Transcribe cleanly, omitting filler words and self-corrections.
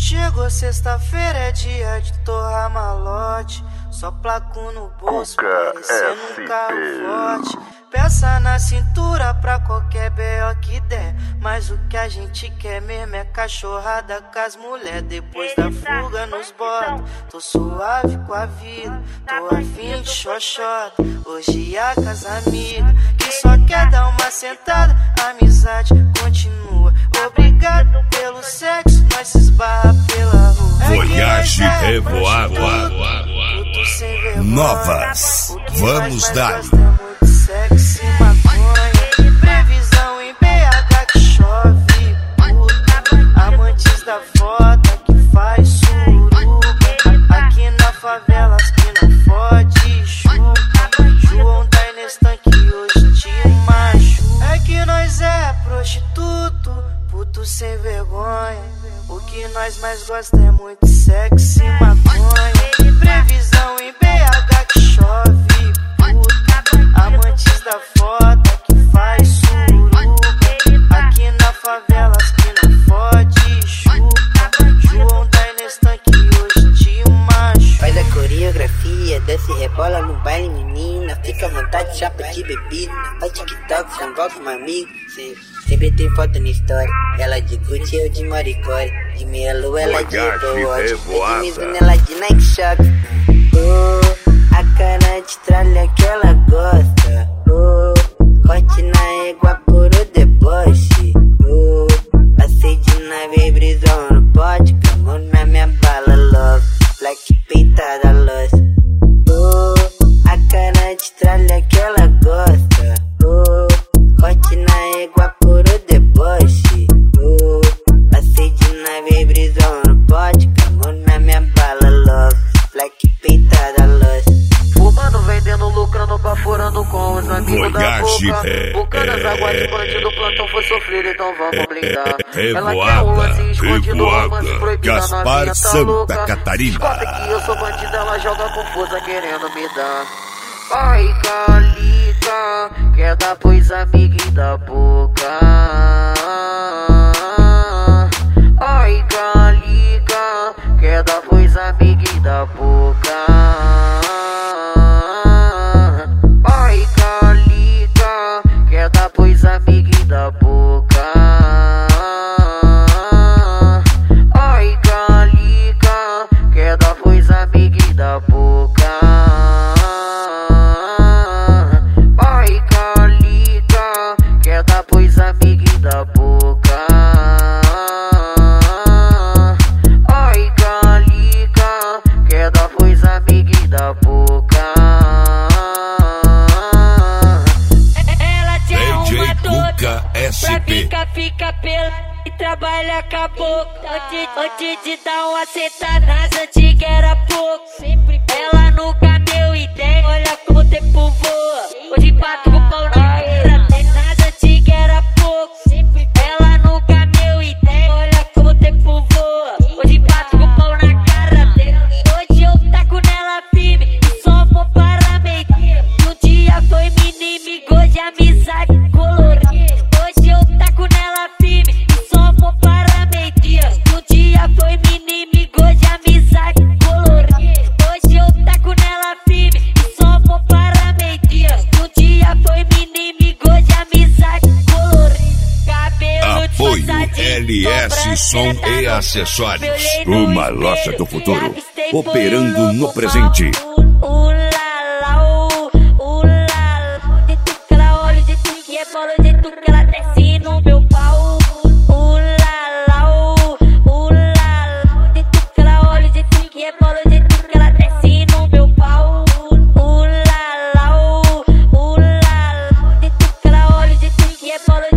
Chegou sexta-feira, é dia de torrar malote. Só placo no bolso, parecendo um carro forte. Peça na cintura pra qualquer B.O. que der. Mas o que a gente quer mesmo é cachorrada com as mulher. Depois da fuga nos bota, tô suave com a vida. Tô afim de xoxota, hoje a com as amigas. Que só quer dar uma sentada, a amizade continua. Obrigado pelo sexo, nós se esbarra pela rua. Voyage Revoada. Novas, vamos dar. Sexy, maconha, previsão em BH que chove, puta. Amantes da foda que faz suruba. Aqui na favela as que não fode, chupa. João da Inestan que hoje te machuca. É que nós é prostituto, puto sem vergonha. O que nós mais gosta é muito sexy, maconha. Previsão em BH que chove, puta. Amantes da foda que faz suruba. Aqui na favela as que não fode, chupa. João da Inestan que hoje te machuca. Faz a coreografia, desce e rebola no baile, menina. Fica à vontade, chapa de bebida. Faz TikTok, convoca uma amiga. Sempre tem foto na história. Ela de Gucci, eu de Maricore. De meia lua, ela de Apple Watch. De Mizuno, ela de Nike Shop. A cara de tralha que ela gosta. Corte na égua por o deboche. Passei de nave, brisão no pote. Camo na minha bala, love. Black peitada, lost. A cara de tralha que ela gosta. Corte na égua por o deboche. Passei de nave, brisão no pote. Camo na minha bala, love. Black peitada, lost. Fumando, vendendo, lucrando, baforando com os amigos da boca. Bocando as águas de bandido, plantão foi sofrido, então vamos blindar. Ela quer um lance escondido, romance proibido, a novinha tá louca. Santa Catarina. Escuta que eu sou bandido, ela joga com força querendo me dar. Ai, Calica, quer dar pros amigos da boca. Ai, Calica, quer dar pros amigos da boca. Ai, Calica, quer dar pros amigos da boca. Ai, Calica, quer dar pros amigos da boca. Ai, Calica, quer dar pros amigos da boca. Ai, Calica, quer dar pros amigos da boca. Ela te arruma toda pra fica pela e trabalha com a boca. Antes de dar uma sentada, nas antigas era pouco. Ela nunca deu ideia, olha como o tempo voa. Hoje bato com o pau na cara, nas antigas era pouco. Ela nunca deu ideia, olha como o tempo voa. Hoje bato com o pau na cara dela. Hoje eu taco nela firme e só vou para meio. Um dia foi inimigo, hoje amizade colorida. Hoje eu taco nela firme e só vou para meio. Um dia foi inimigo, hoje amizade colorida. Hoje eu taco nela firme e só vou para meio. Um dia foi inimigo, hoje amizade colorida. Cabelo Apoio LS Som e Acessórios. Uma loja do futuro, operando no presente. O jeito que ela desce no meu pau. O jeito que ela olha, o jeito que rebola, o jeito que ela desce no meu pau. O jeito que ela olha, o jeito que rebola.